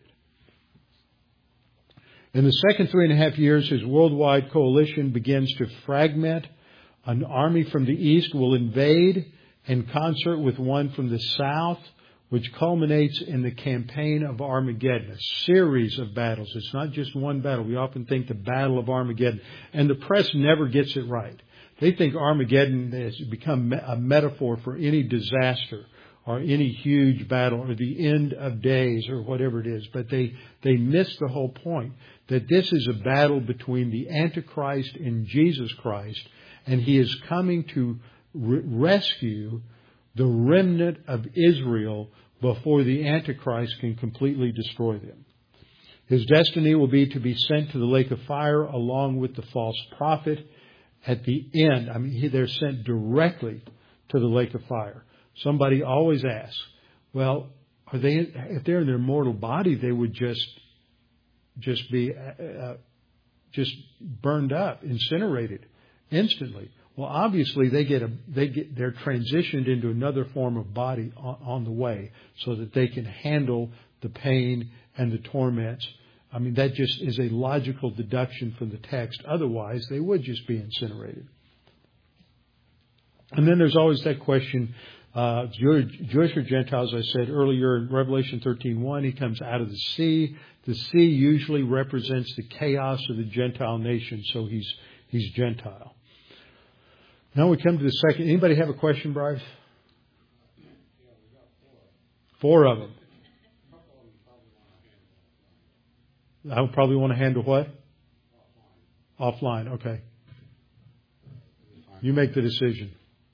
S1: In the second 3.5 years, his worldwide coalition begins to fragment. An army from the east will invade in concert with one from the south, which culminates in the campaign of Armageddon, a series of battles. It's not just one battle. We often think the Battle of Armageddon, and the press never gets it right. They think Armageddon has become a metaphor for any disaster or any huge battle or the end of days or whatever it is. But they miss the whole point, that this is a battle between the Antichrist and Jesus Christ, and he is coming to rescue the remnant of Israel before the Antichrist can completely destroy them. His destiny will be to be sent to the lake of fire along with the false prophet. At the end, they're sent directly to the lake of fire. Somebody always asks, well, if they're in their mortal body, they would just be burned up, incinerated instantly. Well, obviously they're transitioned into another form of body on the way so that they can handle the pain and the torments. That just is a logical deduction from the text. Otherwise, they would just be incinerated. And then there's always that question, Jewish or Gentiles, I said earlier in Revelation 13:1, he comes out of the sea. The sea usually represents the chaos of the Gentile nation, so he's Gentile. Now we come to the second. Anybody have a question, Bryce? 4 of them. I would probably want to handle what? Offline. Okay. You make the decision.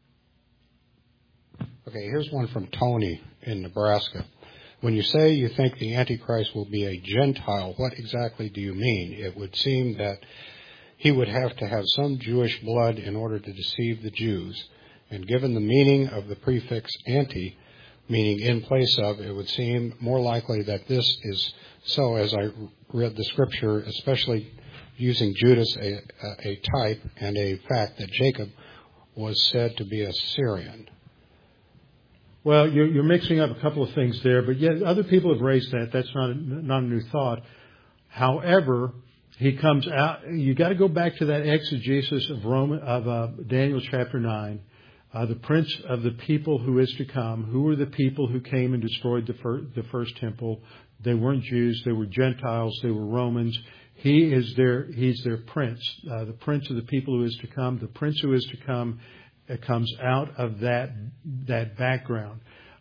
S3: Okay, here's one from Tony in Nebraska. When you say you think the Antichrist will be a Gentile, what exactly do you mean? It would seem that he would have to have some Jewish blood in order to deceive the Jews. And given the meaning of the prefix anti, meaning in place of, it would seem more likely that this is so, as I read the scripture, especially using Judas, a type, and a fact that Jacob was said to be a Syrian.
S1: Well, you're mixing up a couple of things there, but yet other people have raised that. That's not a new thought. However, he comes out. You got to go back to that exegesis of Daniel chapter 9. The prince of the people who is to come. Who were the people who came and destroyed the first temple? They weren't Jews. They were Gentiles. They were Romans. He's their prince. The prince of the people who is to come. The prince who is to come comes out of that background.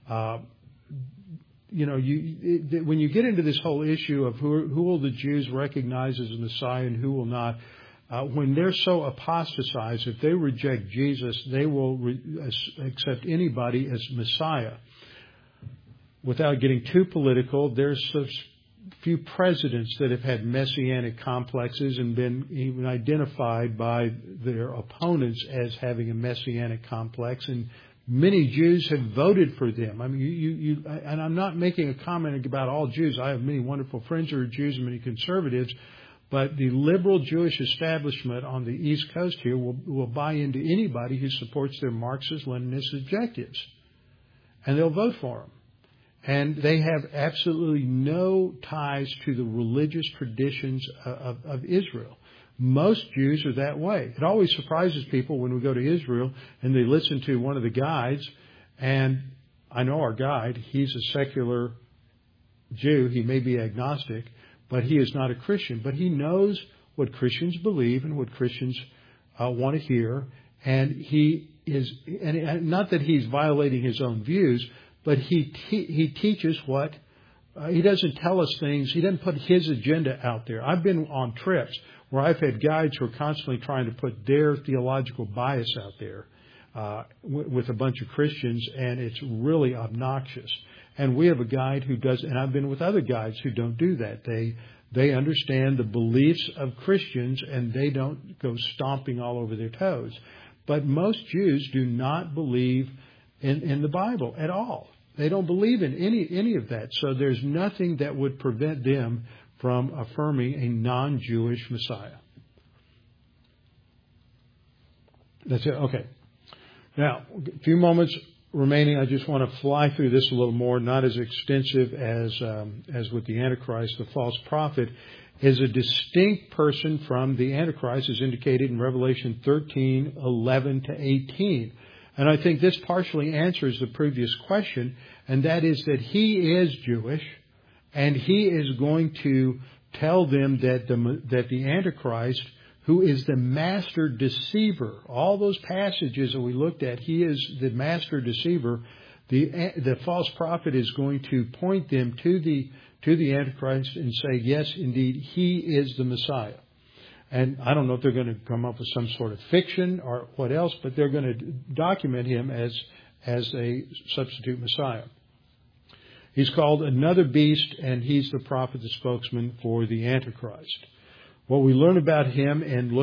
S1: When you get into this whole issue of who will the Jews recognize as a Messiah and who will not, when they're so apostatized, if they reject Jesus, they will accept anybody as Messiah. Without getting too political, there's a few presidents that have had messianic complexes and been even identified by their opponents as having a messianic complex, and Many Jews have voted for them. I mean, and I'm not making a comment about all Jews. I have many wonderful friends who are Jews and many conservatives. But the liberal Jewish establishment on the East Coast here will buy into anybody who supports their Marxist-Leninist objectives. And they'll vote for them. And they have absolutely no ties to the religious traditions of Israel. Most Jews are that way. It always surprises people when we go to Israel and they listen to one of the guides. And I know our guide, he's a secular Jew. He may be agnostic, but he is not a Christian. But he knows what Christians believe and what Christians want to hear. And he is, and not that he's violating his own views, but he teaches what, he doesn't tell us things. He doesn't put his agenda out there. I've been on trips where I've had guides who are constantly trying to put their theological bias out there with a bunch of Christians, and it's really obnoxious. And we have a guide who does, and I've been with other guides who don't do that. They understand the beliefs of Christians, and they don't go stomping all over their toes. But most Jews do not believe in the Bible at all. They don't believe in any of that. So there's nothing that would prevent them from affirming a non-Jewish Messiah. That's it. Okay. Now, a few moments remaining. I just want to fly through this a little more. Not as extensive as with the Antichrist. The false prophet is a distinct person from the Antichrist, as indicated in Revelation 13:11 to 18. And I think this partially answers the previous question, and that is that he is Jewish, and he is going to tell them that the Antichrist, who is the master deceiver, all those passages that we looked at, he is the master deceiver. The false prophet is going to point them to the Antichrist and say, yes, indeed, he is the Messiah. And I don't know if they're going to come up with some sort of fiction or what else, but they're going to document him as a substitute Messiah. He's called another beast, and he's the prophet, the spokesman for the Antichrist. What we learn about him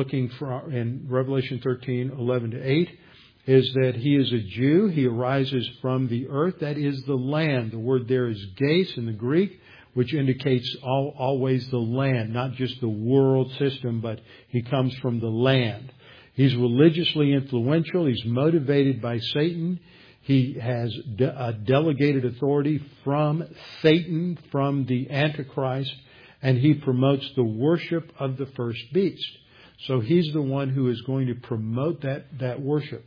S1: in Revelation 13:11 to 8 is that he is a Jew. He arises from the earth. That is the land. The word there is geis in the Greek, which indicates always the land, not just the world system, but he comes from the land. He's religiously influential. He's motivated by Satan. He has a delegated authority from Satan, from the Antichrist, and he promotes the worship of the first beast. So he's the one who is going to promote that worship.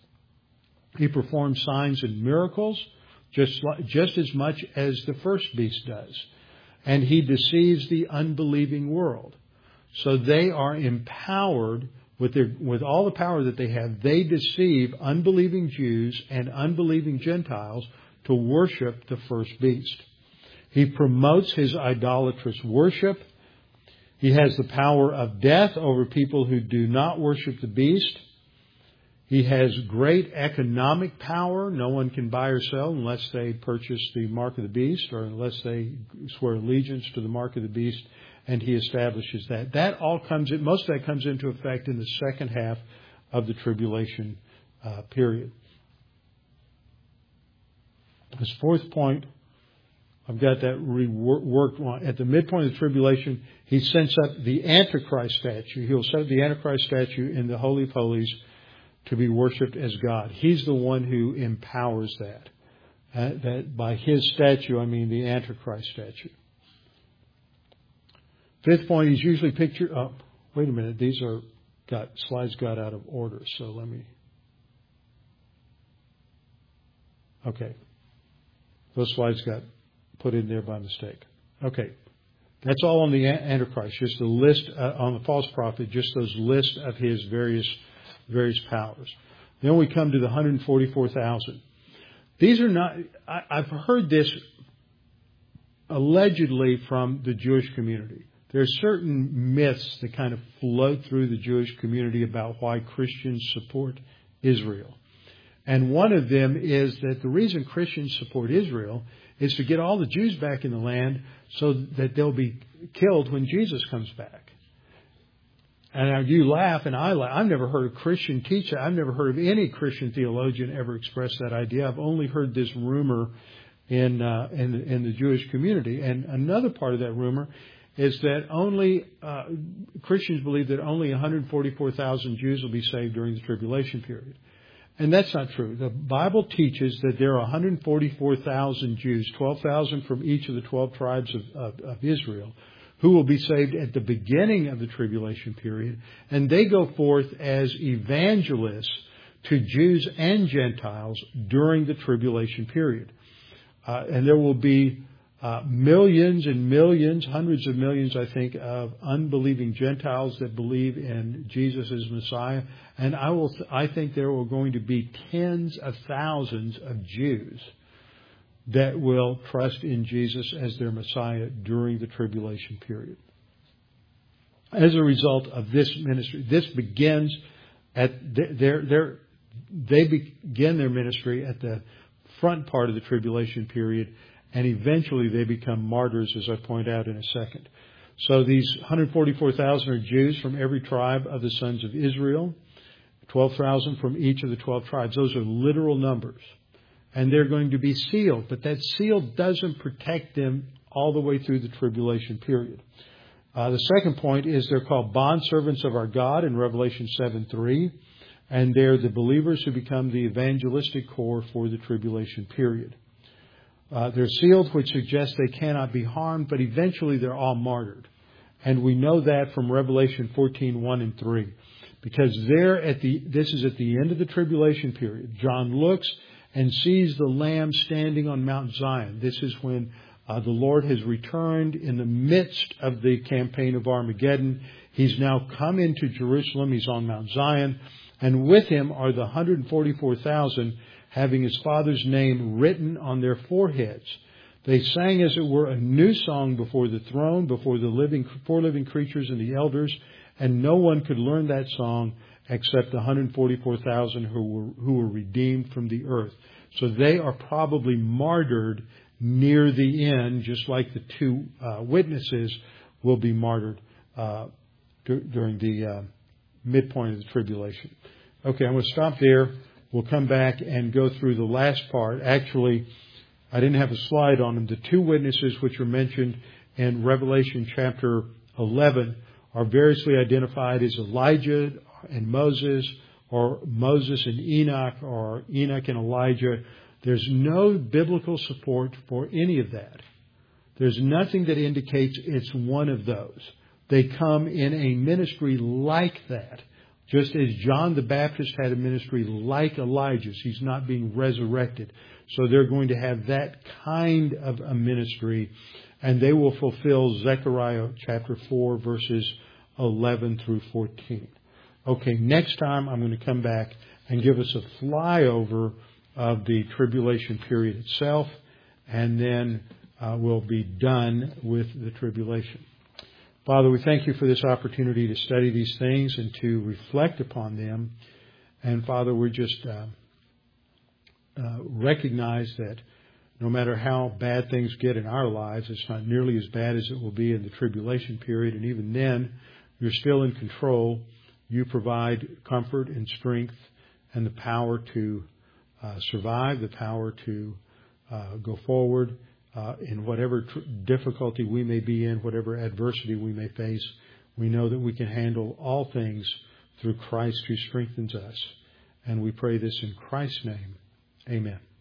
S1: He performs signs and miracles just as much as the first beast does. And he deceives the unbelieving world. So they are empowered with all the power that they have. They deceive unbelieving Jews and unbelieving Gentiles to worship the first beast. He promotes his idolatrous worship. He has the power of death over people who do not worship the beast. He has great economic power. No one can buy or sell unless they purchase the mark of the beast or unless they swear allegiance to the mark of the beast, and he establishes that. Most of that comes into effect in the second half of the tribulation period. His fourth point, I've got that reworked on. At the midpoint of the tribulation, he sets up the Antichrist statue. He'll set up the Antichrist statue in the Holy of Holies to be worshipped as God. He's the one who empowers that. That by his statue, I mean the Antichrist statue. Fifth point, he's usually pictured. Oh, wait a minute. Slides got out of order. So let me. Okay. Those slides got put in there by mistake. Okay. That's all on the Antichrist. Just the list on the false prophet, just those lists of his various powers. Then we come to the 144,000. These are not, I've heard this allegedly from the Jewish community. There are certain myths that kind of float through the Jewish community about why Christians support Israel. And one of them is that the reason Christians support Israel is to get all the Jews back in the land so that they'll be killed when Jesus comes back. And you laugh, and I laugh. I've never heard a Christian teach that. I've never heard of any Christian theologian ever express that idea. I've only heard this rumor in the Jewish community. And another part of that rumor is that only Christians believe that only 144,000 Jews will be saved during the tribulation period. And that's not true. The Bible teaches that there are 144,000 Jews, 12,000 from each of the 12 tribes of Israel, who will be saved at the beginning of the tribulation period. And they go forth as evangelists to Jews and Gentiles during the tribulation period. And there will be millions and millions, hundreds of millions, I think, of unbelieving Gentiles that believe in Jesus as Messiah. And I think there are going to be tens of thousands of Jews that will trust in Jesus as their Messiah during the tribulation period. As a result of this ministry, this begins at they begin their ministry at the front part of the tribulation period, and eventually they become martyrs, as I point out in a second. So these 144,000 are Jews from every tribe of the sons of Israel, 12,000 from each of the 12 tribes. Those are literal numbers. And they're going to be sealed, but that seal doesn't protect them all the way through the tribulation period. The second point is they're called bondservants of our God in Revelation 7:3, and they're the believers who become the evangelistic corps for the tribulation period. They're sealed, which suggests they cannot be harmed, but eventually they're all martyred. And we know that from Revelation 14:1 and 3. Because this is at the end of the tribulation period. John looks and sees the Lamb standing on Mount Zion. This is when the Lord has returned in the midst of the campaign of Armageddon. He's now come into Jerusalem. He's on Mount Zion. And with him are the 144,000 having his Father's name written on their foreheads. They sang, as it were, a new song before the throne, before the four living creatures and the elders, and no one could learn that song except the 144,000 who were redeemed from the earth. So they are probably martyred near the end, just like the two witnesses will be martyred during the midpoint of the tribulation. Okay, I'm going to stop there. We'll come back and go through the last part. Actually, I didn't have a slide on them. The two witnesses which are mentioned in Revelation chapter 11 are variously identified as Elijah and Moses, or Moses and Enoch, or Enoch and Elijah. There's no biblical support for any of that. There's nothing that indicates it's one of those. They come in a ministry like that. Just as John the Baptist had a ministry like Elijah's. He's not being resurrected. So they're going to have that kind of a ministry, and they will fulfill Zechariah chapter 4, verses 11 through 14. Okay, next time I'm going to come back and give us a flyover of the tribulation period itself, and then we'll be done with the tribulation. Father, we thank you for this opportunity to study these things and to reflect upon them. And Father, we just recognize that no matter how bad things get in our lives, it's not nearly as bad as it will be in the tribulation period. And even then, you're still in control. You provide comfort and strength and the power to survive, the power to go forward in whatever difficulty we may be in, whatever adversity we may face. We know that we can handle all things through Christ who strengthens us. And we pray this in Christ's name. Amen.